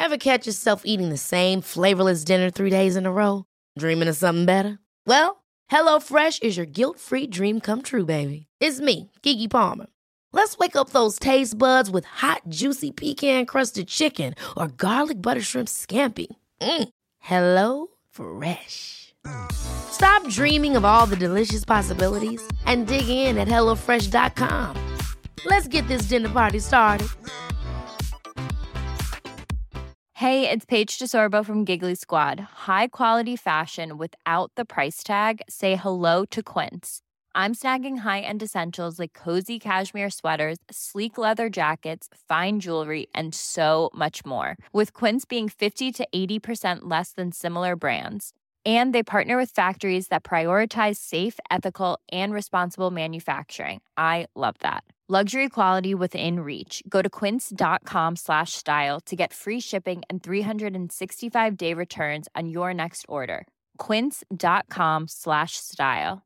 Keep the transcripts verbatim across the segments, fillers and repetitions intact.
Ever catch yourself eating the same flavorless dinner three days in a row? Dreaming of something better? Well, HelloFresh is your guilt-free dream come true, baby. It's me, Keke Palmer. Let's wake up those taste buds with hot, juicy pecan-crusted chicken or garlic butter shrimp scampi. Mm. Hello Fresh. Stop dreaming of all the delicious possibilities and dig in at hello fresh dot com. Let's get this dinner party started. Hey, it's Paige DeSorbo from Giggly Squad. High quality fashion without the price tag. Say hello to Quince. I'm snagging high-end essentials like cozy cashmere sweaters, sleek leather jackets, fine jewelry, and so much more. With Quince being fifty to eighty percent less than similar brands. And they partner with factories that prioritize safe, ethical, and responsible manufacturing. I love that. Luxury quality within reach. Go to quince.com slash style to get free shipping and three sixty-five day returns on your next order. Quince.com slash style.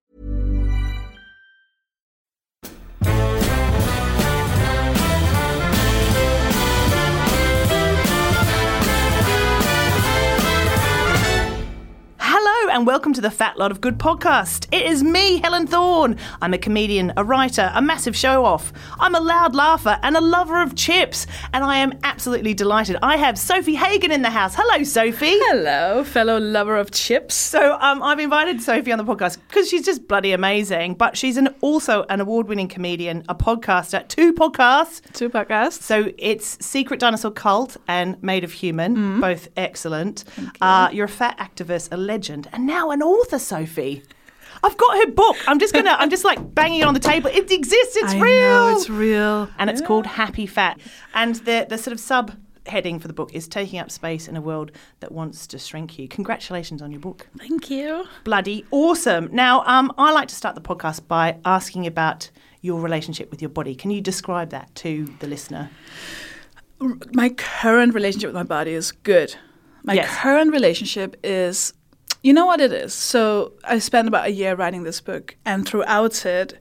Hello and welcome to the Fat Lot of Good podcast. It is me, Helen Thorne. I'm a comedian, a writer, a massive show-off. I'm a loud laugher and a lover of chips. And I am absolutely delighted. I have Sophie Hagen in the house. Hello, Sophie. Hello, fellow lover of chips. So um, I've invited Sophie on the podcast because she's just bloody amazing. But she's an, also an award-winning comedian, a podcaster, two podcasts. Two podcasts. So it's Secret Dinosaur Cult and Made of Human, mm. both excellent. You. Uh, you're a fat activist, a legend, and now an author, Sophie. I've got her book. I'm just gonna. I'm just like banging it on the table. It exists. It's I real. Know, it's real, and it's yeah. called Happy Fat. And the the sort of subheading for the book is taking up space in a world that wants to shrink you. Congratulations on your book. Thank you. Bloody awesome. Now, um, I like to start the podcast by asking about your relationship with your body. Can you describe that to the listener? My current relationship with my body is good. My yes. current relationship is. You know what it is? So I spent about a year writing this book, and throughout it,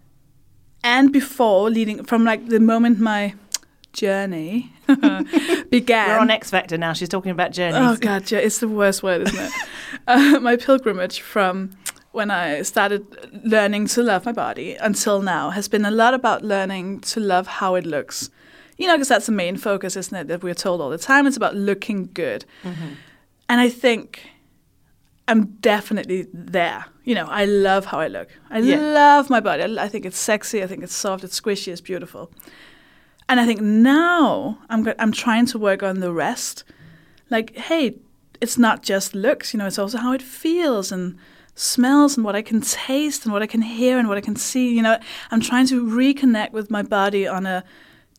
and before, leading from like the moment my journey began. We're on X Factor now. She's talking about journeys. Oh God, yeah, it's the worst word, isn't it? uh, my pilgrimage from when I started learning to love my body until now has been a lot about learning to love how it looks. You know, because that's the main focus, isn't it? That we're told all the time. It's about looking good, mm-hmm. and I think. I'm definitely there. You know, I love how I look. I yeah. love my body. I, I think it's sexy. I think it's soft. It's squishy. It's beautiful. And I think now I'm go- I'm trying to work on the rest. Like, hey, it's not just looks. You know, it's also how it feels and smells and what I can taste and what I can hear and what I can see. You know, I'm trying to reconnect with my body on a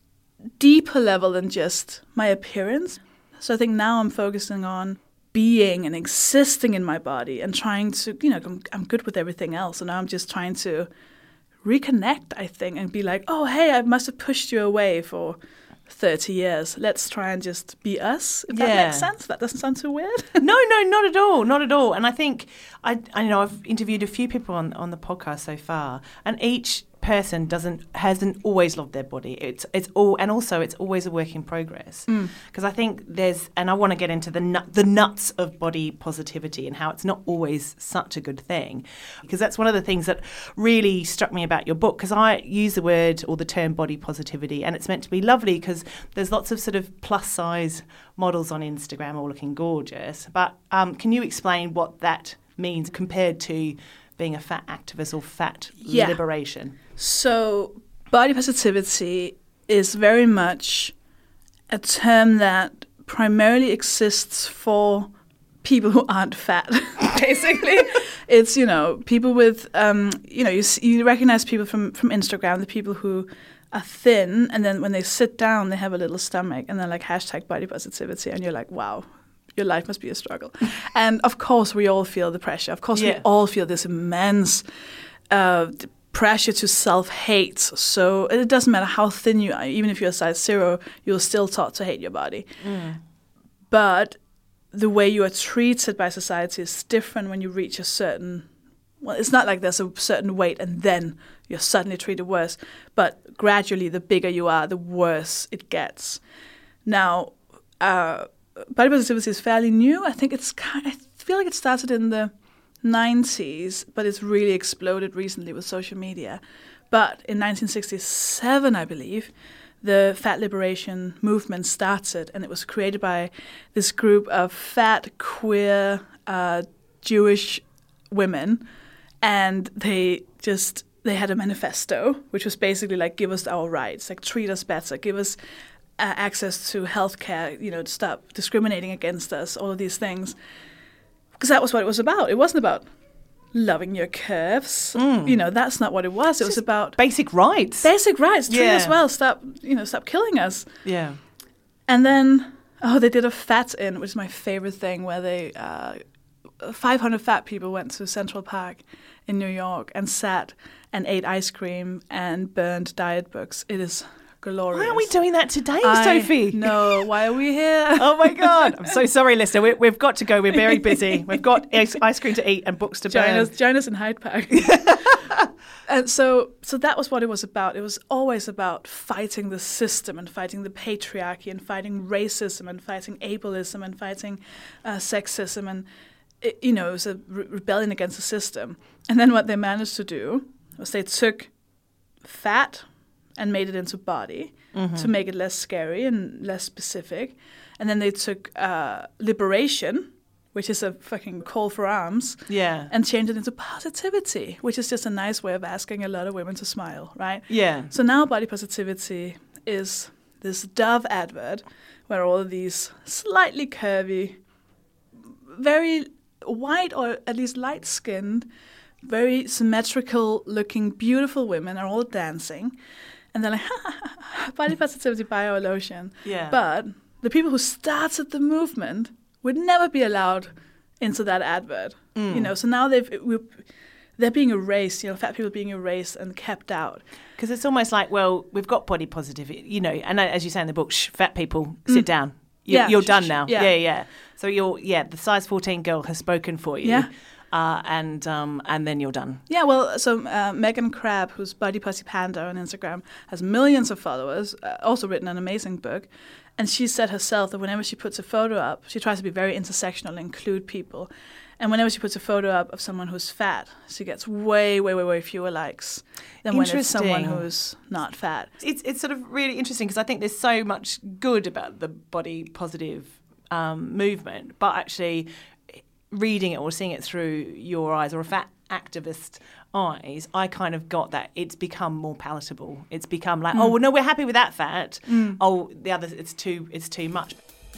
deeper level than just my appearance. So I think now I'm focusing on being and existing in my body and trying to, you know, I'm, I'm good with everything else. And now I'm just trying to reconnect, I think, and be like, oh, hey, I must have pushed you away for thirty years. Let's try and just be us. If that yeah. makes sense. That doesn't sound too weird. no, no, not at all. Not at all. And I think, I, I know I've interviewed a few people on, on the podcast so far, and each person doesn't hasn't always loved their body. It's it's all and also it's always a work in progress. Because mm. I think there's and I want to get into the nut, the nuts of body positivity and how it's not always such a good thing. Because that's one of the things that really struck me about your book. Because I use the word or the term body positivity, and it's meant to be lovely because there's lots of sort of plus size models on Instagram all looking gorgeous. But um, can you explain what that means compared to being a fat activist or fat yeah. liberation? So body positivity is very much a term that primarily exists for people who aren't fat, basically. It's, you know, people with, um, you know, you, you recognize people from, from Instagram, the people who are thin, and then when they sit down, they have a little stomach, and they're like, hashtag body positivity, and you're like, wow. Your life must be a struggle. And of course, we all feel the pressure. Of course, yeah. we all feel this immense uh, pressure to self-hate. So it doesn't matter how thin you are. Even if you're a size zero, you're still taught to hate your body. Mm. But the way you are treated by society is different when you reach a certain... Well, it's not like there's a certain weight and then you're suddenly treated worse. But gradually, the bigger you are, the worse it gets. Now... uh, body positivity is fairly new. I think it's kind I feel like it started in the nineties, but it's really exploded recently with social media. But in nineteen sixty-seven, I believe, the fat liberation movement started, and it was created by this group of fat, queer, uh, Jewish women, and they just they had a manifesto, which was basically like, give us our rights, like treat us better, give us uh, access to healthcare, you know, to stop discriminating against us, all of these things. Because that was what it was about. It wasn't about loving your curves. Mm. You know, that's not what it was. It it's was about basic rights. Basic rights. Treat yeah. us well. Stop, you know, stop killing us. Yeah. And then, oh, they did a fat in, which is my favorite thing, where they, uh, five hundred fat people went to Central Park in New York and sat and ate ice cream and burned diet books. It is glorious. Why aren't we doing that today, I Sophie? No, why are we here? Oh my God. I'm so sorry, listener. We, we've got to go. We're very busy. We've got ice, ice cream to eat and books to join burn. us, join us in Hyde Park. And so so that was what it was about. It was always about fighting the system and fighting the patriarchy and fighting racism and fighting ableism and fighting uh, sexism. And, it, you know, it was a re- rebellion against the system. And then what they managed to do was they took fat and made it into body mm-hmm. to make it less scary and less specific. And then they took uh, liberation, which is a fucking call for arms, yeah, and changed it into positivity, which is just a nice way of asking a lot of women to smile, right? Yeah. So now body positivity is this Dove advert where all of these slightly curvy, very white or at least light-skinned, very symmetrical-looking, beautiful women are all dancing. And they're like, ha, ha, ha, body positivity, buy our lotion. Yeah. But the people who started the movement would never be allowed into that advert. Mm. You know, so now they've we, they're being erased. You know, fat people being erased and kept out. Because it's almost like, well, we've got body positivity, you know, and as you say in the book, shh, fat people, sit mm. down. You're, yeah, you're sh- done sh- now. Yeah. yeah, yeah. So you're, yeah, the size fourteen girl has spoken for you. Yeah. Uh, and um, and then you're done. Yeah, well, so uh, Megan Crab, who's Body Pussy Panda on Instagram, has millions of followers, uh, also written an amazing book. And she said herself that whenever she puts a photo up, she tries to be very intersectional and include people. And whenever she puts a photo up of someone who's fat, she gets way, way, way, way fewer likes than when it's someone who's not fat. It's it's sort of really interesting because I think there's so much good about the body positive um, movement, but actually reading it or seeing it through your eyes or a fat activist eyes, I kind of got that it's become more palatable. It's become like, mm. oh well, no, we're happy with that fat. Mm. Oh, the other, it's too, it's too much.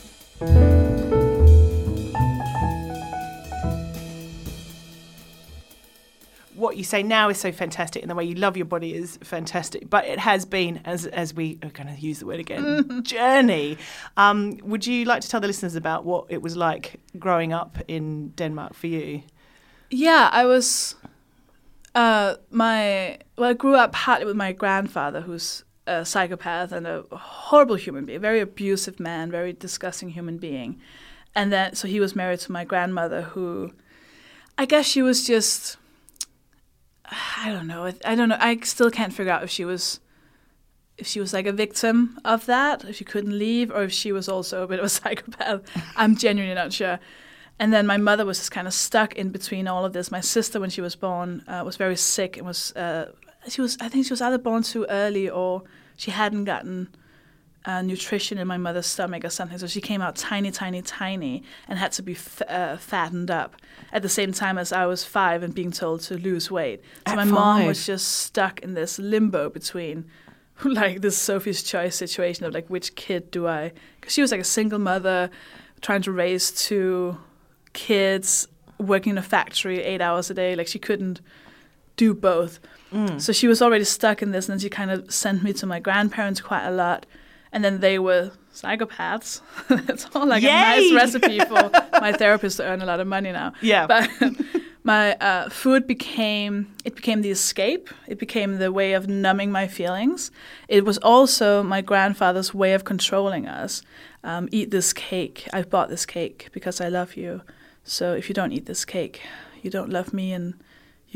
What you say now is so fantastic, and the way you love your body is fantastic. But it has been, as as we are going to use the word again, journey. Um, would you like to tell the listeners about what it was like growing up in Denmark for you? Yeah, I was. Uh, my well, I grew up partly with my grandfather, who's a psychopath and a horrible human being, a very abusive man, very disgusting human being. And then, so he was married to my grandmother, who, I guess she was just. I don't know. I don't know. I still can't figure out if she was, if she was like a victim of that, if she couldn't leave, or if she was also a bit of a psychopath. I'm genuinely not sure. And then my mother was just kind of stuck in between all of this. My sister, when she was born, uh, was very sick and was uh, she was I think she was either born too early or she hadn't gotten uh, nutrition in my mother's stomach or something. So she came out tiny, tiny, tiny and had to be f- uh, fattened up at the same time as I was five and being told to lose weight. So at my five. mom was just stuck in this limbo between like this Sophie's Choice situation of like, which kid do I? Because she was like a single mother trying to raise two kids, working in a factory eight hours a day. Like she couldn't do both. Mm. So she was already stuck in this, and then she kind of sent me to my grandparents quite a lot. And then they were psychopaths. It's all like Yay! A nice recipe for my therapist to earn a lot of money now. Yeah. But my uh, food became, it became the escape. It became the way of numbing my feelings. It was also my grandfather's way of controlling us. Um, eat this cake. I bought this cake because I love you. So if you don't eat this cake, you don't love me, and you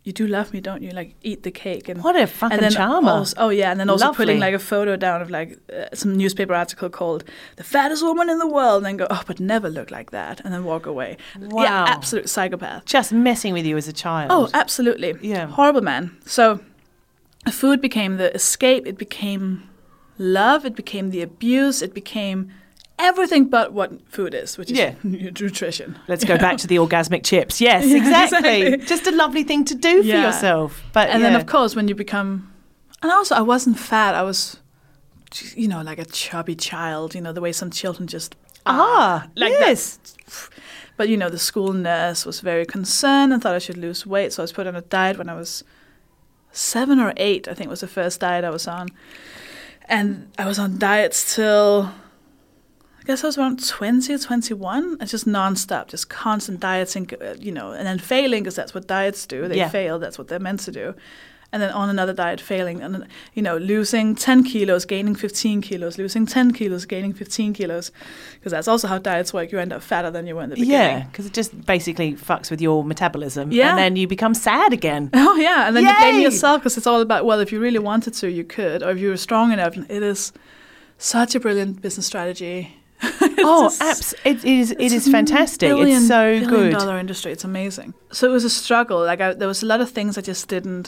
you do love me, don't you? Like, eat the cake. And what a fucking and then charmer. Also, oh, yeah. And then also Lovely. putting like a photo down of like uh, some newspaper article called "The Fattest Woman in the World," and then go, oh, but never look like that. And then walk away. Wow. Yeah, absolute psychopath. Just messing with you as a child. Oh, absolutely. Yeah. Horrible man. So food became the escape. It became love. It became the abuse. It became everything but what food is, which is Yeah. nutrition. Let's go back to the orgasmic chips. Yes, Yeah, exactly. exactly. Just a lovely thing to do for Yeah. yourself. But And yeah. then, of course, when you become... And also, I wasn't fat. I was, you know, like a chubby child, you know, the way some children just... Ah, like yes. that. But, you know, the school nurse was very concerned and thought I should lose weight. So I was put on a diet when I was seven or eight, I think was the first diet I was on. And I was on diets till... I guess I was around twenty or twenty-one. It's just nonstop, just constant dieting, uh, you know, and then failing because that's what diets do. They Yeah. fail. That's what they're meant to do. And then on another diet, failing. And, you know, losing ten kilos, gaining fifteen kilos, losing ten kilos, gaining fifteen kilos. Because that's also how diets work. You end up fatter than you were in the beginning. Yeah, because it just basically fucks with your metabolism. Yeah. And then you become sad again. Oh, yeah. And then you blame Yay! yourself because it's all about, well, if you really wanted to, you could. Or if you were strong enough. It is such a brilliant business strategy. Oh, just- abs- it is. It It's is a fantastic. billion- It's so billion good. dollar industry. It's amazing. So it was a struggle. Like I, there was a lot of things I just didn't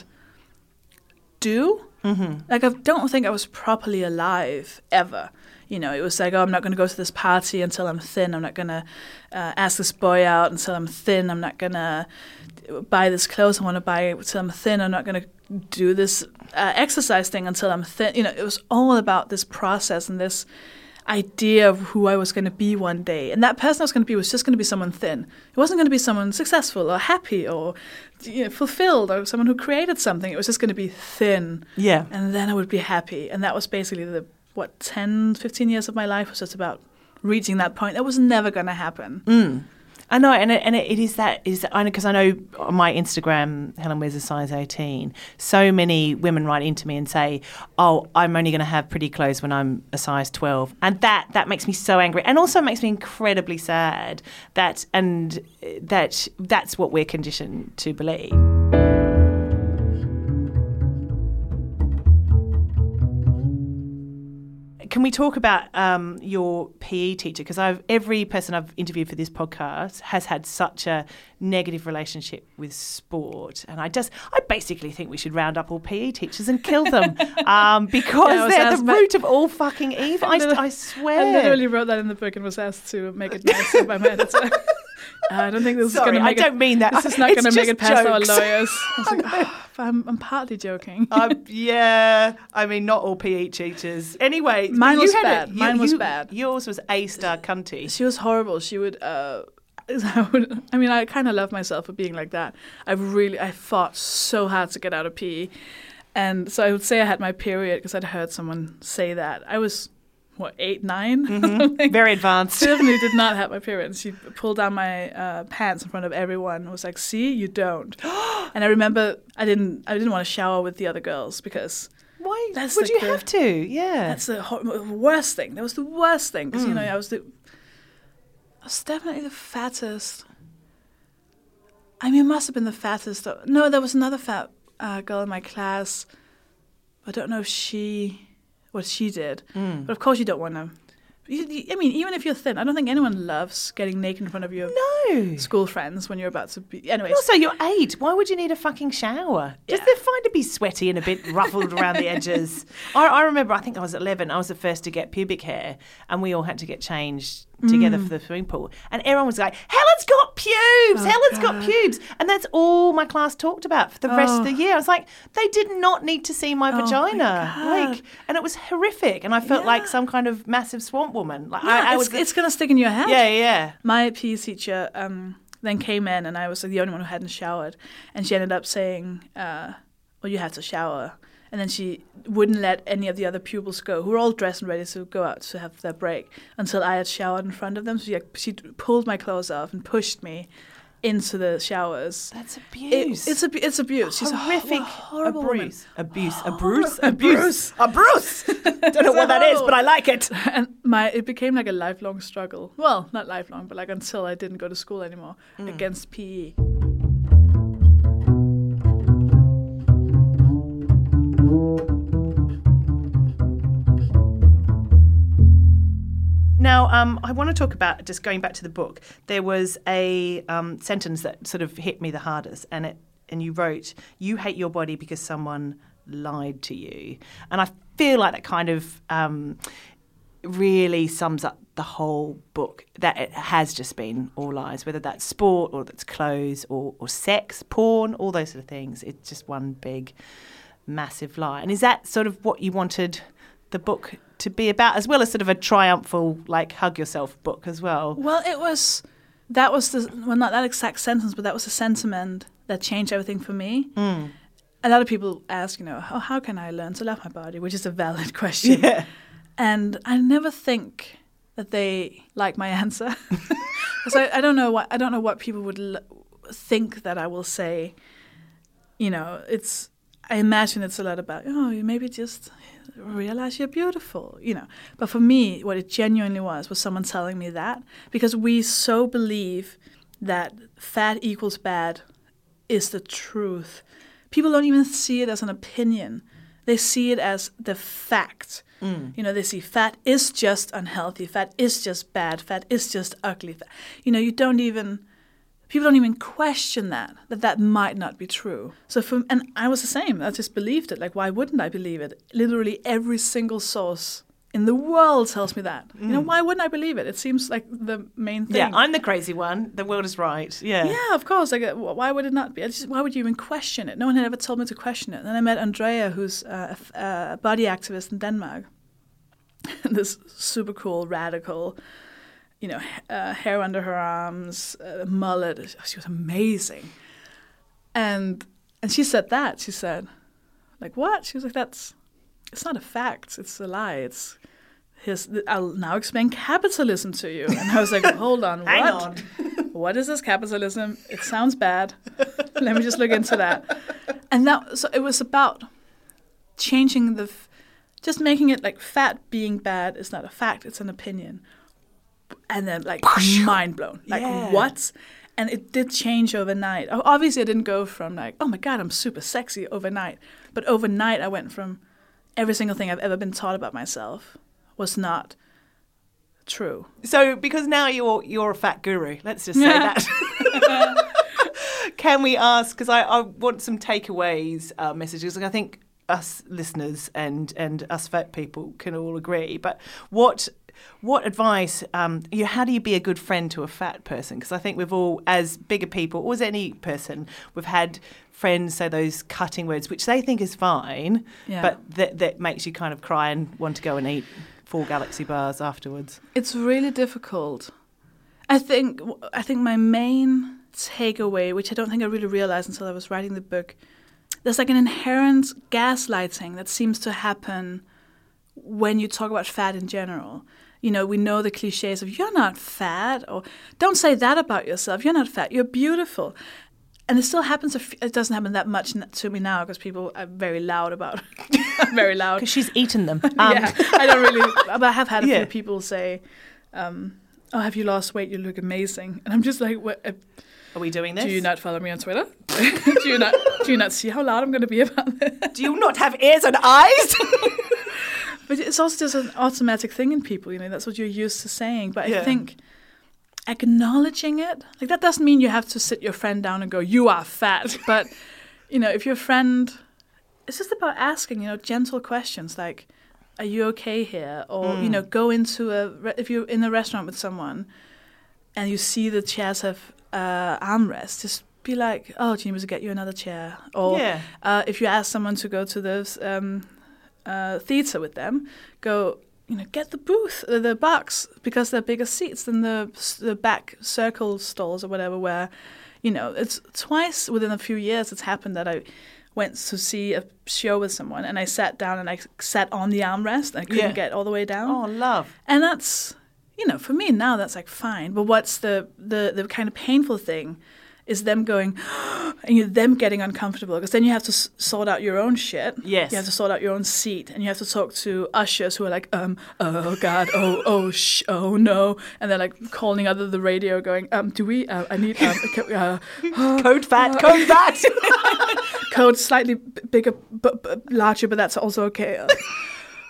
do. Mm-hmm. Like I don't think I was properly alive ever. You know, it was like, oh, I'm not going to go to this party until I'm thin. I'm not going to uh, ask this boy out until I'm thin. I'm not going to buy this clothes I want to buy until I'm thin. I'm not going to do this uh, exercise thing until I'm thin. You know, it was all about this process and this idea of who I was going to be one day. And that person I was going to be was just going to be someone thin. It wasn't going to be someone successful or happy or, you know, fulfilled or someone who created something. It was just going to be thin. Yeah. And then I would be happy. And that was basically the, what, ten, fifteen years of my life was just about reaching that point. That was never going to happen. Mm. I know, and it, and it, it is that is I know because I know on my Instagram, Helen wears a size eighteen. So many women write into me and say, "Oh, I'm only going to have pretty clothes when I'm a size twelve," and that that makes me so angry, and also makes me incredibly sad that and that that's what we're conditioned to believe. Can we talk about um, your P E teacher? Because I've every person I've interviewed for this podcast has had such a negative relationship with sport, and I just, I basically think we should round up all P E teachers and kill them um, because Yeah, I was they're asked the by- root of all fucking evil. I, literally- I swear. I literally wrote that in the book and was asked to make it nicer by my editor. I don't think this Sorry, is going to I make don't it. mean that. This is not It's going to make just it past jokes. our lawyers. I was like, oh, I'm, I'm partly joking. Um, yeah, I mean, not all P E teachers. Anyway, Mine you was had bad. A, Mine was you- bad. Yours was A star cunty. She was horrible. She would. Uh, I, would, I mean, I kind of love myself for being like that. I really, I fought so hard to get out of P E, and so I would say I had my period because I'd heard someone say that. I was, what, eight, nine? Mm-hmm. Very advanced. Definitely did not have my period. And she pulled down my uh, pants in front of everyone and was like, "See, you don't." And I remember I didn't. I didn't want to shower with the other girls because. Why That's would like you the- have to? Yeah. That's the hor- worst thing. That was the worst thing because you know I was the, I was definitely the fattest. I mean, it must have been the fattest. No, there was another fat uh, girl in my class. I don't know if she, what she did, but of course you don't want to. You, you, I mean, even if you're thin, I don't think anyone loves getting naked in front of your No. school friends when you're about to be. Anyways, Also, you're eight. Why would you need a fucking shower? Just Yeah. they're fine to be sweaty and a bit ruffled around the edges. I, I remember, I think I was eleven. I was the first to get pubic hair, and we all had to get changed together for the swimming pool. And everyone was like, "Helen's got pubes. Helen's got pubes," and that's all my class talked about for the rest of the year. I was like, they did not need to see my my vagina, God. like, and it was horrific. And I felt like some kind of massive swamp woman. Like yeah, I, I it's, was, it's gonna stick in your head. yeah, yeah. My P E teacher um, then came in, and I was like, the only one who hadn't showered. And she ended up saying, uh, well, you have to shower. And then she wouldn't let any of the other pupils go, who were all dressed and ready to go out to have their break, until I had showered in front of them. So she, like, she pulled my clothes off and pushed me into the showers. That's It, abuse. it's, ab- it's abuse. She's a horrific hor- horrible woman. abuse. Abuse. Abuse. A Abuse. Abuse. Don't know what that is, but I like it. And my it became like a lifelong struggle. Well, not lifelong, but like until I didn't go to school anymore against P E. um, I want to talk about, just going back to the book, there was a um, sentence that sort of hit me the hardest, and it and you wrote, "You hate your body because someone lied to you." And I feel like that kind of um, really sums up the whole book, that it has just been all lies, whether that's sport or that's clothes or, or sex, porn, all those sort of things. It's just one big, massive lie. And is that sort of what you wanted the book to be about, as well as sort of a triumphal, like, hug yourself book as well? Well, it was, that was the, well, not that exact sentence, but that was the sentiment that changed everything for me. Mm. A lot of people ask, you know, oh, how can I learn to love my body, which is a valid question. Yeah. And I never think that they like my answer. So I, I don't know what I don't know what people would l- think that I will say. You know, it's. I imagine it's a lot about, oh, you maybe just realize you're beautiful, you know. But for me, what it genuinely was was someone telling me that, because we so believe that fat equals bad is the truth. People don't even see it as an opinion. They see it as the fact. Mm. You know, they see fat is just unhealthy, fat is just bad, fat is just ugly. You know, you don't even, people don't even question that, that that might not be true. So for, and I was the same. I just believed it. Like, why wouldn't I believe it? Literally every single source in the world tells me that. Mm. You know, why wouldn't I believe it? It seems like the main thing. Yeah, I'm the crazy one. The world is right. Yeah. Yeah, of course. Like, why would it not be? Just, why would you even question it? No one had ever told me to question it. And then I met Andrea, who's a, a body activist in Denmark. This super cool, radical, you know, uh, hair under her arms, uh, mullet. She was amazing. And and she said that. She said, like, what? She was like, that's, it's not a fact. It's a lie. It's his, I'll now explain capitalism to you. And I was like, hold on, what? Hang on. What is this capitalism? It sounds bad. Let me just look into that. And that, so it was about changing the, just making it like fat being bad is not a fact, it's an opinion. And then like mind blown. Like, yeah. What? And it did change overnight. Obviously, I didn't go from like, oh my God, I'm super sexy overnight. But overnight, I went from every single thing I've ever been taught about myself was not true. So because now you're you're a fat guru, let's just say that. Can we ask, because I, I want some takeaways uh, messages. Like I think us listeners and, and us fat people can all agree. But what what advice, um, you know, how do you be a good friend to a fat person? Because I think we've all, as bigger people, or as any person, we've had friends say those cutting words, which they think is fine, yeah. but that, that makes you kind of cry and want to go and eat four Galaxy bars afterwards. It's really difficult. I think I think my main takeaway, which I don't think I really realized until I was writing the book, there's like an inherent gaslighting that seems to happen when you talk about fat in general. You know, we know the cliches of you're not fat, or don't say that about yourself. You're not fat. You're beautiful. And it still happens. It doesn't happen that much to me now because people are very loud about it. Very loud. Because she's eaten them. Um. Yeah, I don't really. But I have had a yeah. few people say, um, "Oh, have you lost weight? You look amazing." And I'm just like, what? Uh, Are we doing this? Do you not follow me on Twitter? do you not? Do you not see how loud I'm going to be about this? Do you not have ears and eyes? But it's also just an automatic thing in people. You know, that's what you're used to saying. But yeah. I think acknowledging it, like that doesn't mean you have to sit your friend down and go, "You are fat." But you know, if your friend, it's just about asking, you know, gentle questions like, "Are you okay here?" Or mm. you know, go into a if you're in a restaurant with someone, and you see the chairs have uh, armrests, just be like, "Oh, do you need me to get you another chair?" Or yeah. uh, if you ask someone to go to the um, uh, theater with them, go, you know, get the booth, uh, the box, because they're bigger seats than the the back circle stalls or whatever. Where, you know, it's twice within a few years it's happened that I went to see a show with someone and I sat down and I sat on the armrest and I couldn't yeah. get all the way down. Oh, love! And that's, you know, for me now that's like fine. But what's the the the kind of painful thing is them going, and you them getting uncomfortable because then you have to s- sort out your own shit. Yes. You have to sort out your own seat, and you have to talk to ushers who are like, um, oh God, oh, oh, sh- oh no, and they're like calling out of the radio, going, um, do we? Uh, I need um, uh, uh, code fat, uh, code fat, code slightly b- bigger, b- b- larger, but that's also okay.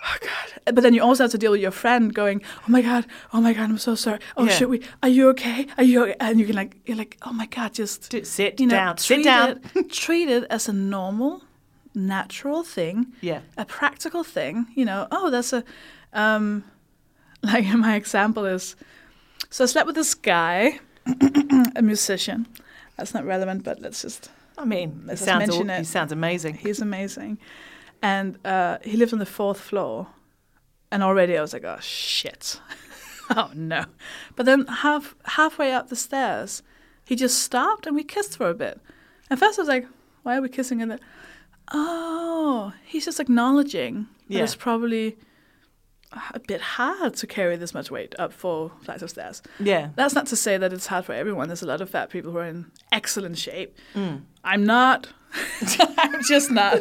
oh God. But then you also have to deal with your friend going, oh my God, oh my God, I'm so sorry. Oh, yeah. should we, are you okay? Are you okay? And you can like, you're like, oh my God, just Do, sit you know, down, sit down. It, treat it as a normal, natural thing, yeah, a practical thing. You know, oh, that's a, um, like my example is, so I slept with this guy, a musician. That's not relevant, but let's just. I mean, let's it sounds mention all, it. He sounds amazing. He's amazing, and uh, he lived on the fourth floor, and already I was like, oh shit, oh no. But then half halfway up the stairs, he just stopped and we kissed for a bit. At first I was like, why are we kissing? And then, oh, he's just acknowledging yeah. that it's probably a bit hard to carry this much weight up four flights of stairs. Yeah. That's not to say that it's hard for everyone. There's a lot of fat people who are in excellent shape. Mm. I'm not. I'm just not.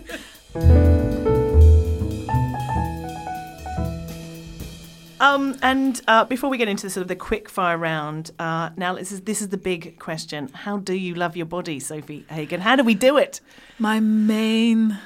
um, and uh, before we get into sort of the quick fire round, uh, now this is this is the big question. How do you love your body, Sophie Hagen? How do we do it? My main...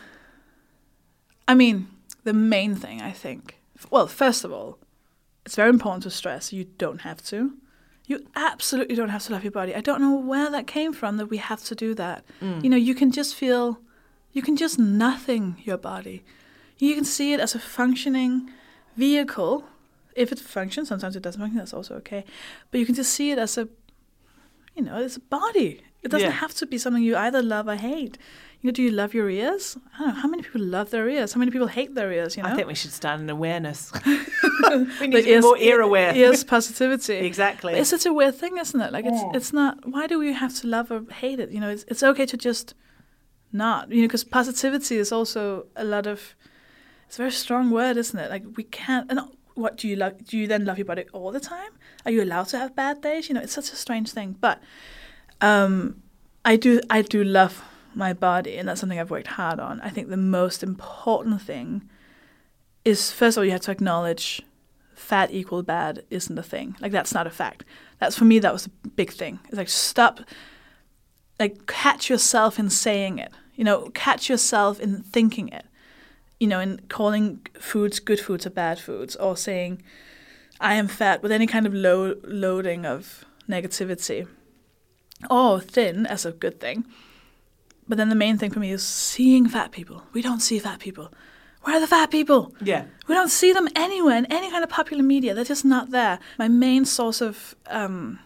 I mean, the main thing, I think... Well, first of all, it's very important to stress you don't have to. You absolutely don't have to love your body. I don't know where that came from, that we have to do that. Mm. You know, you can just feel, you can just nothing your body. You can see it as a functioning vehicle. If it functions, sometimes it doesn't function, that's also okay. But you can just see it as a, you know, it's a body. It doesn't yeah. have to be something you either love or hate. You know, do you love your ears? I don't know. How many people love their ears? How many people hate their ears, you know? I think we should start an awareness. we need to be ears, more ear-aware. Ears positivity. Exactly. But it's such a weird thing, isn't it? Like, it's yeah. it's not... Why do we have to love or hate it? You know, it's, it's okay to just not. You know, because positivity is also a lot of... It's a very strong word, isn't it? Like, we can't... And what, do you love? Do you then love your body all the time? Are you allowed to have bad days? You know, it's such a strange thing. But um, I do I do love... my body, and that's something I've worked hard on. I think the most important thing is, first of all, you have to acknowledge fat equal bad isn't a thing. Like, that's not a fact. That's, for me, that was a big thing. It's like, stop, like, catch yourself in saying it. You know, catch yourself in thinking it. You know, in calling foods good foods or bad foods, or saying, I am fat, with any kind of low, loading of negativity. Or thin as a good thing. But then the main thing for me is seeing fat people. We don't see fat people. Where are the fat people? Yeah. We don't see them anywhere in any kind of popular media. They're just not there. My main source of um,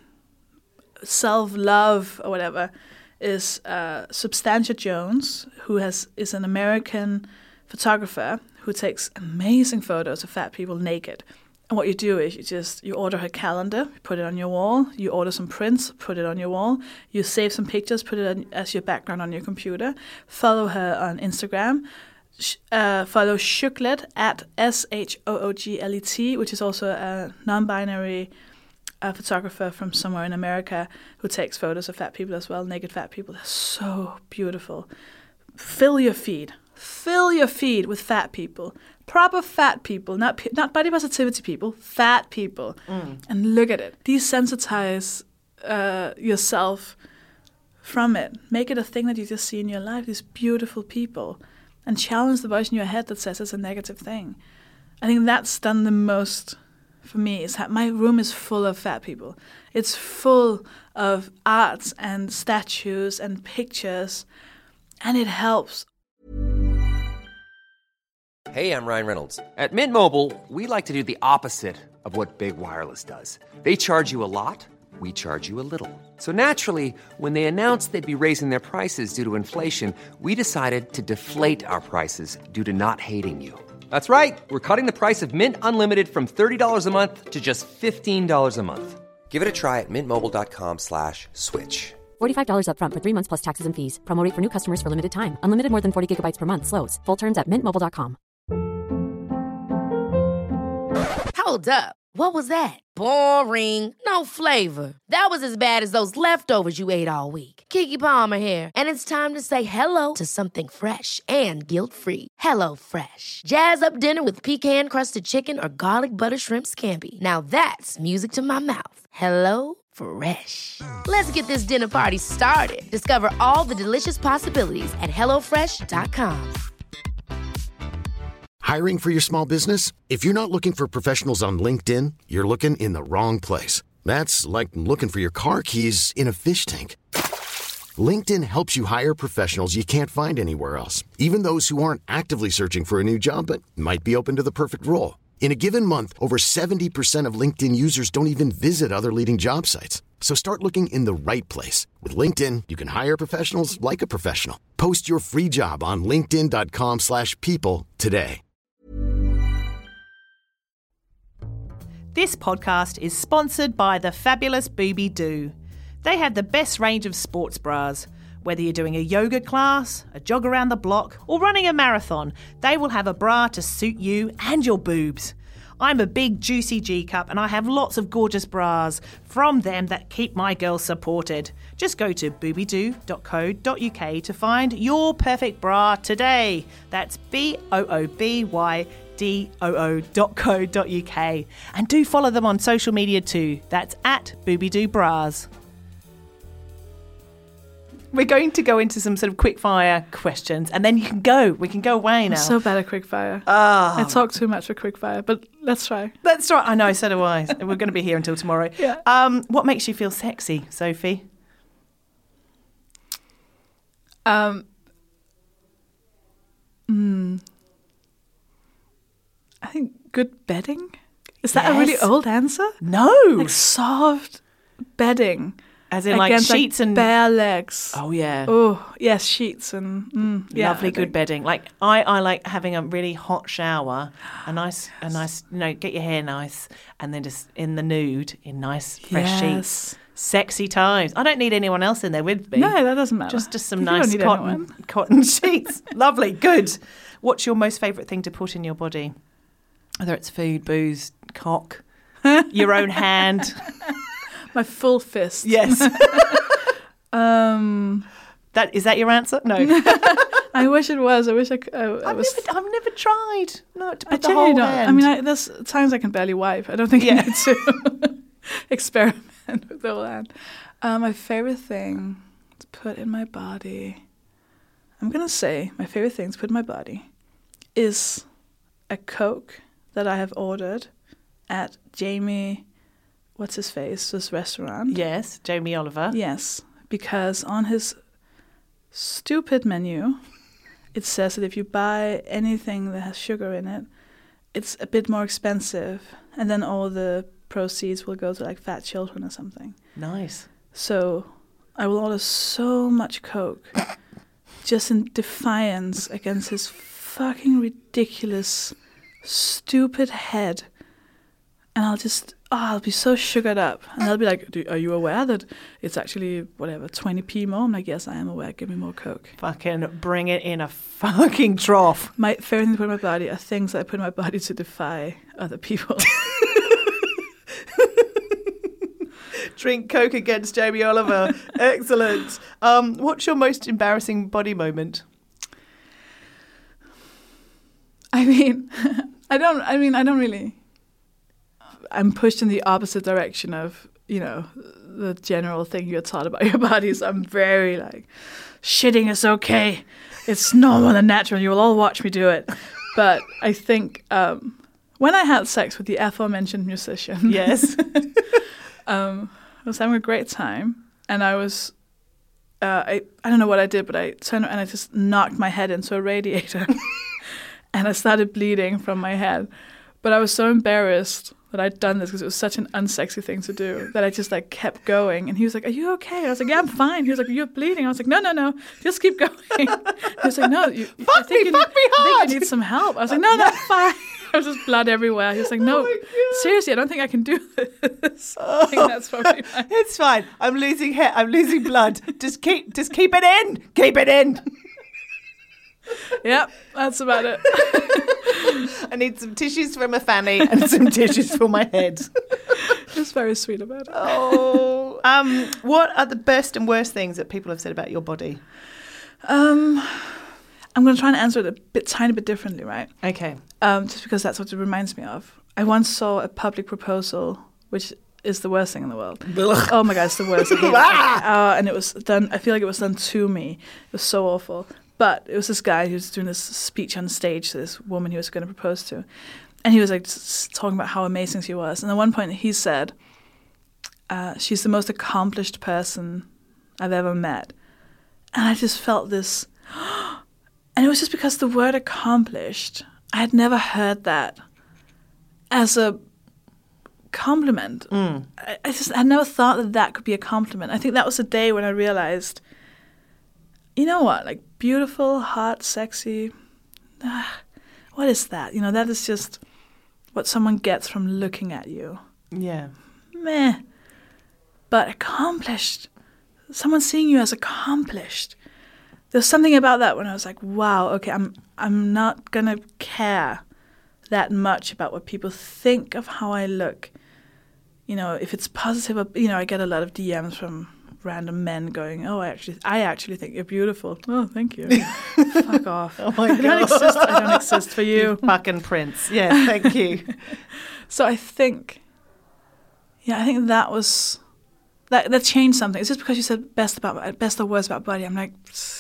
self-love or whatever is uh, Substantia Jones, who has is an American photographer who takes amazing photos of fat people naked. And what you do is you just, you order her calendar, put it on your wall, you order some prints, put it on your wall, you save some pictures, put it on, as your background on your computer, follow her on Instagram, uh, follow Shooglet at S H O O G L E T, which is also a non-binary uh, photographer from somewhere in America who takes photos of fat people as well, naked fat people. They're so beautiful. Fill your feed. Fill your feed with fat people. Proper fat people, not not body positivity people, fat people. Mm. And look at it. Desensitize uh, yourself from it. Make it a thing that you just see in your life, these beautiful people. And challenge the voice in your head that says it's a negative thing. I think that's done the most for me. Is that my room is full of fat people. It's full of arts and statues and pictures. And it helps. Hey, I'm Ryan Reynolds. At Mint Mobile, we like to do the opposite of what Big Wireless does. They charge you a lot, we charge you a little. So naturally, when they announced they'd be raising their prices due to inflation, we decided to deflate our prices due to not hating you. That's right. We're cutting the price of Mint Unlimited from thirty dollars a month to just fifteen dollars a month. Give it a try at mintmobile.com slash switch. forty-five dollars up front for three months plus taxes and fees. Promo rate for new customers for limited time. Unlimited more than forty gigabytes per month. Slows full terms at mint mobile dot com. Hold up. What was that? Boring. No flavor. That was as bad as those leftovers you ate all week. Keke Palmer here, and it's time to say hello to something fresh and guilt-free. Hello Fresh. Jazz up dinner with pecan-crusted chicken or garlic butter shrimp scampi. Now that's music to my mouth. Hello Fresh. Let's get this dinner party started. Discover all the delicious possibilities at hello fresh dot com. Hiring for your small business? If you're not looking for professionals on LinkedIn, you're looking in the wrong place. That's like looking for your car keys in a fish tank. LinkedIn helps you hire professionals you can't find anywhere else, even those who aren't actively searching for a new job but might be open to the perfect role. In a given month, over seventy percent of LinkedIn users don't even visit other leading job sites. So start looking in the right place. With LinkedIn, you can hire professionals like a professional. Post your free job on linkedin.com slash people today. This podcast is sponsored by the fabulous Boobie-Doo. They have the best range of sports bras. Whether you're doing a yoga class, a jog around the block, or running a marathon, they will have a bra to suit you and your boobs. I'm a big juicy G-cup and I have lots of gorgeous bras from them that keep my girls supported. Just go to boobie doo dot co dot uk to find your perfect bra today. That's B O O B Y D O O dot co dot uk. And do follow them on social media too. That's at Boobie-Doo Bras. We're going to go into some sort of quick fire questions and then you can go. We can go away now. I'm so bad at quick fire. Oh. I talk too much for quick fire, but let's try. That's right. I know, so do I. We're going to be here until tomorrow. Yeah. Um, what makes you feel sexy, Sophie? Um, mm, I think good bedding. Is that Yes. a really old answer? No. Like soft bedding. As in like against, sheets like, and... bare legs. Oh, yeah. Oh, yes, sheets and mm, yeah, Lovely, I good think. bedding. Like I, I like having a really hot shower, a nice, a nice, you know, get your hair nice, and then just in the nude, in nice fresh Yes. sheets, sexy times. I don't need anyone else in there with me. No, that doesn't matter. Just, just some You don't nice need cotton, anyone. cotton sheets. Lovely, good. What's your most favourite thing to put in your body? Whether it's food, booze, cock, your own hand. My full fist. Yes. Um, That is that your answer? No. I wish it was. I wish I, c- I, I I've was. never, I've never tried. No, to put I the genuinely whole don't. hand. I mean, I, there's times I can barely wipe. I don't think Yeah. I need to experiment with the whole hand. Uh, my favorite thing to put in my body, I'm gonna say my favorite thing to put in my body is a Coke that I have ordered at Jamie, what's his face, this restaurant. Yes, Jamie Oliver. Yes, because on his stupid menu, it says that if you buy anything that has sugar in it, it's a bit more expensive, and then all the proceeds will go to like fat children or something. Nice. So I will order so much Coke just in defiance against his fucking ridiculous, stupid head. And I'll just, oh, I'll be so sugared up. And they'll be like, Do, are you aware that it's actually, whatever, twenty p more? I'm like, yes, I am aware. Give me more Coke. Fucking bring it in a fucking trough. My favorite thing to put in my body are things that I put in my body to defy other people. Drink Coke against Jamie Oliver. Excellent. Um, what's your most embarrassing body moment? I mean, I don't, I mean, I don't really, I'm pushed in the opposite direction of, you know, the general thing you're taught about your body. So I'm very like, shitting is okay. It's normal and natural. You will all watch me do it. But I think um, when I had sex with the aforementioned musician, Yes. um, I was having a great time, and I was, uh, I I don't know what I did, but I turned and I just knocked my head into a radiator, and I started bleeding from my head. But I was so embarrassed that I'd done this because it was such an unsexy thing to do that I just like kept going. And he was like, "Are you okay?" And I was like, "Yeah, I'm fine." He was like, "You're bleeding." I was like, "No, no, no, just keep going." He was like, "No, you, I Fuck think me, you fuck need, me I think hard. you need some help." I was like, "No, no, I'm fine." There was just blood everywhere. He was like, "No, Oh my God. seriously, I don't think I can do this." I think that's probably my It's fine. I'm losing hair. I'm losing blood. Just keep, just keep it in. Keep it in. Yep, that's about it. I need some tissues for my fanny and some tissues for my head. Just very sweet about it. Oh. Um. What are the best and worst things that people have said about your body? Um, I'm going to try and answer it a bit, tiny bit differently, right? Okay. Um, just because that's what it reminds me of. I once saw a public proposal, which is the worst thing in the world. Oh my God, it's the worst. I hate it. Oh, and it was done, I feel like it was done to me. It was so awful. But it was this guy who was doing this speech on stage to this woman he was going to propose to. And he was like talking about how amazing she was. And at one point he said, uh, she's the most accomplished person I've ever met. And I just felt this, and it was just because the word accomplished, I had never heard that as a compliment. Mm. I, I just, I never thought that that could be a compliment. I think that was the day when I realized, you know what, like beautiful, hot, sexy, ah, what is that? You know, that is just what someone gets from looking at you. Yeah. Meh. But accomplished, someone seeing you as accomplished. There's something about that when I was like, wow, okay, I'm I'm not going to care that much about what people think of how I look. You know, if it's positive, you know, I get a lot of D Ms from random men going, oh, I actually I actually think you're beautiful. Oh, thank you. Fuck off. Oh my I don't God. exist. I don't exist for you. You fucking prince. Yeah, thank you. So I think, yeah, I think that was, that that changed something. It's just because you said best about best or worst about body. I'm like,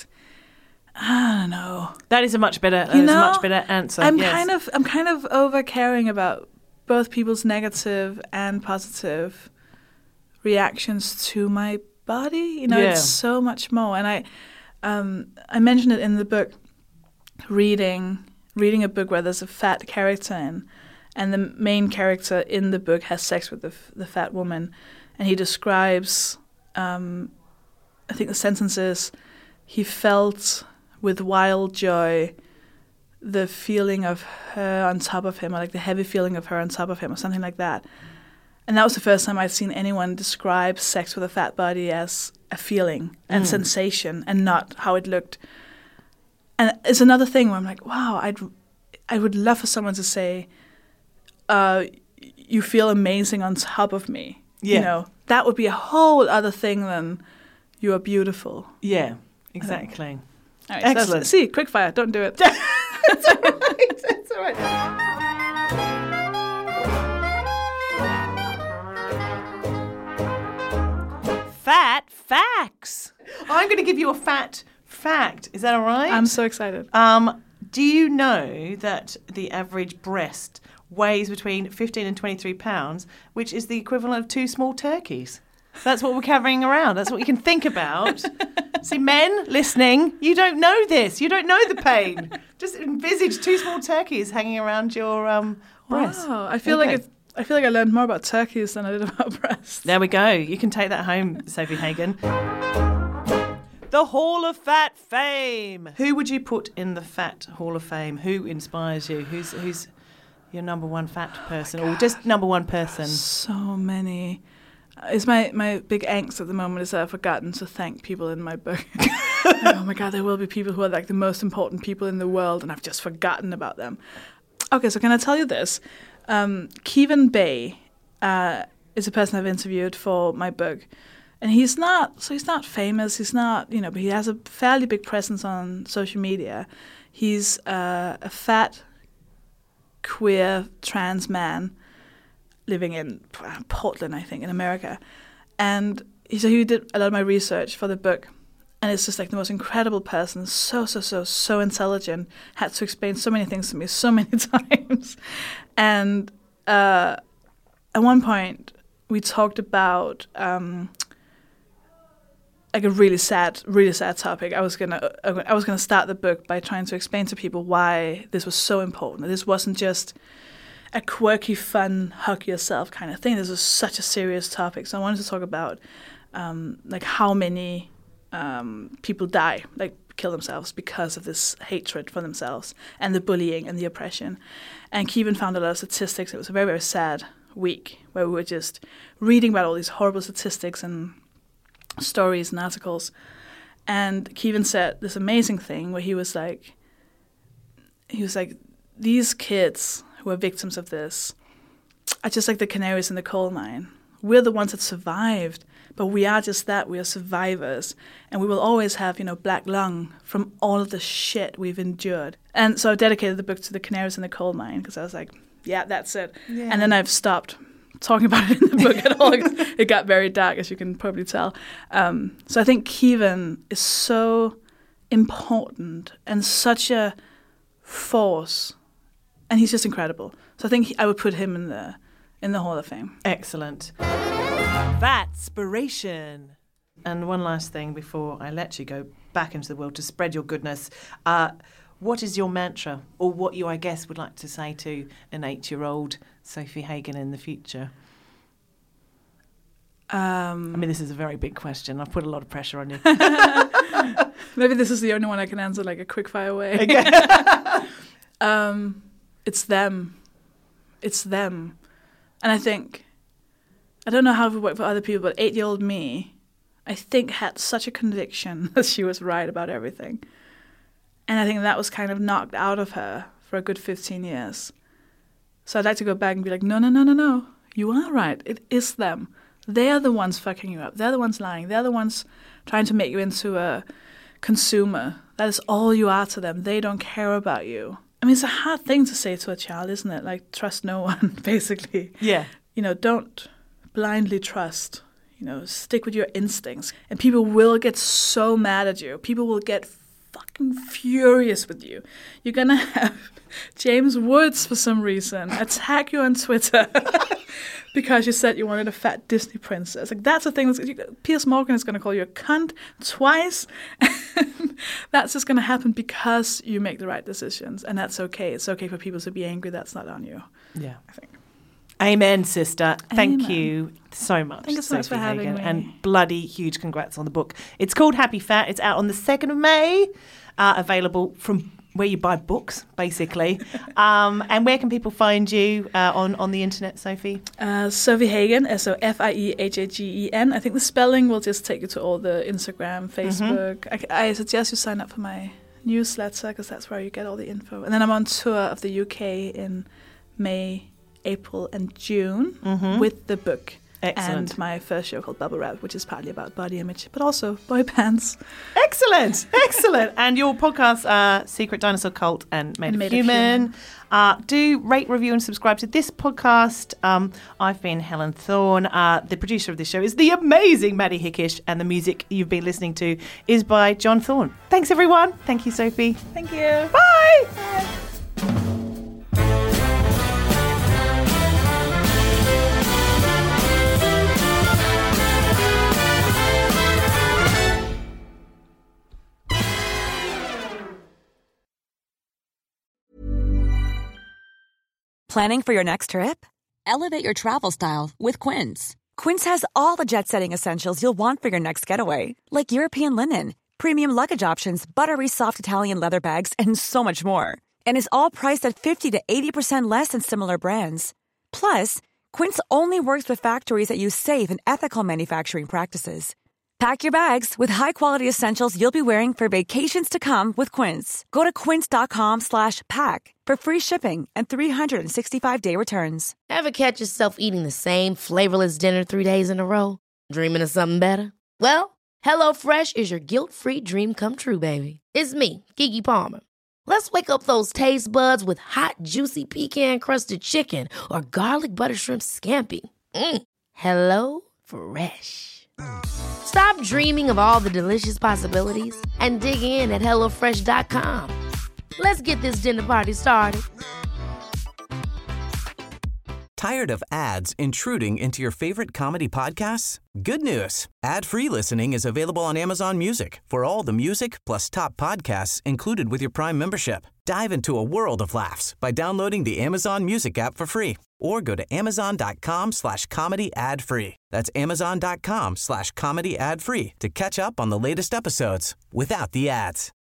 I don't know. That is a much better, that you is know, a much better answer. I'm yes. kind of I'm kind of over caring about both people's negative and positive reactions to my body. You know, Yeah. it's so much more. And I um, I mentioned it in the book, reading reading a book where there's a fat character in, and the main character in the book has sex with the f- the fat woman, and he describes, um, I think the sentence is, he felt with wild joy the feeling of her on top of him, or like the heavy feeling of her on top of him, or something like that. And that was the first time I'd seen anyone describe sex with a fat body as a feeling and Mm. sensation, and not how it looked. And it's another thing where I'm like, wow, I'd, I would love for someone to say, uh, you feel amazing on top of me. Yeah. You know, that would be a whole other thing than you are beautiful. Yeah, exactly. All right, so that's- Excellent. see, quick fire, don't do it. It's all right. It's all right. Fat facts. I'm going to give you a fat fact. Is that all right? I'm so excited. Um, do you know that the average breast weighs between fifteen and twenty-three pounds, which is the equivalent of two small turkeys? That's what we're carrying around. That's what you can think about. See, men listening, you don't know this. You don't know the pain. Just envisage two small turkeys hanging around your um, breast. Wow, I feel There you like go. it's, I feel like I learned more about turkeys than I did about breasts. There we go. You can take that home, Sophie Hagen. The Hall of Fat Fame. Who would you put in the Fat Hall of Fame? Who inspires you? Who's who's your number one fat person, or just number one person? So many. It's my, my big angst at the moment is that I've forgotten to thank people in my book. Like, oh my God, there will be people who are like the most important people in the world, and I've just forgotten about them. Okay, so can I tell you this? Um, Kevin Bay uh, is a person I've interviewed for my book. And he's not, so he's not famous, he's not, you know, but he has a fairly big presence on social media. He's uh, a fat, queer, trans man living in Portland, I think, in America. And he, so he did a lot of my research for the book. And it's just like the most incredible person, so, so, so, so intelligent, had to explain so many things to me so many times. And uh, at one point, we talked about um, like a really sad, really sad topic. I was gonna, I was gonna start the book by trying to explain to people why this was so important. This wasn't just a quirky, fun, hug yourself kind of thing. This was such a serious topic. So I wanted to talk about um, like how many um, people die, like kill themselves because of this hatred for themselves and the bullying and the oppression. And Kevin found a lot of statistics. It was a very, very sad week where we were just reading about all these horrible statistics and stories and articles. And Kevin said this amazing thing where he was like, he was like, these kids who are victims of this are just like the canaries in the coal mine. We're the ones that survived, but we are just that. We are survivors. And we will always have, you know, black lung from all of the shit we've endured. And so I dedicated the book to the canaries in the coal mine because I was like, yeah, that's it. Yeah. And then I've stopped talking about it in the book at all. It got very dark, as you can probably tell. Um, so I think Kevin is so important and such a force, and he's just incredible. So I think he, I would put him in the in the Hall of Fame. Excellent. Vatspiration. And one last thing before I let you go back into the world to spread your goodness. Uh, what is your mantra, or what you, I guess, would like to say to an eight-year-old Sofie Hagen in the future? Um, I mean, this is a very big question. I've put a lot of pressure on you. Maybe this is the only one I can answer like a quick fire way. Okay. um, it's them. It's them. And I think, I don't know how it would work for other people, but eight-year-old me, I think, had such a conviction that she was right about everything. And I think that was kind of knocked out of her for a good fifteen years. So I'd like to go back and be like, no, no, no, no, no. You are right. It is them. They're the ones fucking you up. They're the ones lying. They're the ones trying to make you into a consumer. That is all you are to them. They don't care about you. I mean, it's a hard thing to say to a child, isn't it? Like, trust no one, basically. Yeah. You know, don't blindly trust. You know, stick with your instincts. And people will get so mad at you. People will get fucking furious with you. You're going to have James Woods, for some reason, attack you on Twitter because you said you wanted a fat Disney princess. Like, that's the thing. That's, Piers Morgan is going to call you a cunt twice. That's just going to happen because you make the right decisions. And that's okay. It's okay for people to be angry. That's not on you. Yeah. I think. Amen, sister. Thank Amen. you so much. Thank you so much Sofie for having Hagen, me. And bloody huge congrats on the book. It's called Happy Fat. It's out on the second of May. Uh, available from where you buy books, basically. um, and where can people find you uh, on, on the internet, Sofie? Uh, Sofie Hagen, S O F I E H A G E N. I think the spelling will just take you to all the Instagram, Facebook. Mm-hmm. I, I suggest you sign up for my newsletter because that's where you get all the info. And then I'm on tour of the U K in May, April and June mm-hmm. with the book. Excellent. And my first show called Bubble Wrap, which is partly about body image, but also boy bands. Excellent, excellent. And your podcasts are Secret Dinosaur Cult and Made, and of, Made Human. of Human. Uh, do rate, review and subscribe to this podcast. Um, I've been Helen Thorne. Uh, the producer of this show is the amazing Maddie Hickish, and the music you've been listening to is by John Thorne. Thanks, everyone. Thank you, Sofie. Thank you. Bye. Bye. Planning for your next trip? Elevate your travel style with Quince. Quince has all the jet-setting essentials you'll want for your next getaway, like European linen, premium luggage options, buttery soft Italian leather bags, and so much more. And is all priced at fifty to eighty percent less than similar brands. Plus, Quince only works with factories that use safe and ethical manufacturing practices. Pack your bags with high-quality essentials you'll be wearing for vacations to come with Quince. Go to quince.com slash pack for free shipping and three sixty-five day returns. Ever catch yourself eating the same flavorless dinner three days in a row? Dreaming of something better? Well, HelloFresh is your guilt-free dream come true, baby. It's me, Keke Palmer. Let's wake up those taste buds with hot, juicy pecan-crusted chicken or garlic butter shrimp scampi. Mm. Hello Fresh. Stop dreaming of all the delicious possibilities and dig in at hello fresh dot com. Let's get this dinner party started. Tired of ads intruding into your favorite comedy podcasts? Good news. Ad-free listening is available on Amazon Music for all the music plus top podcasts included with your Prime membership. Dive into a world of laughs by downloading the Amazon Music app for free or go to amazon.com slash comedy ad free. That's amazon.com slash comedy ad free to catch up on the latest episodes without the ads.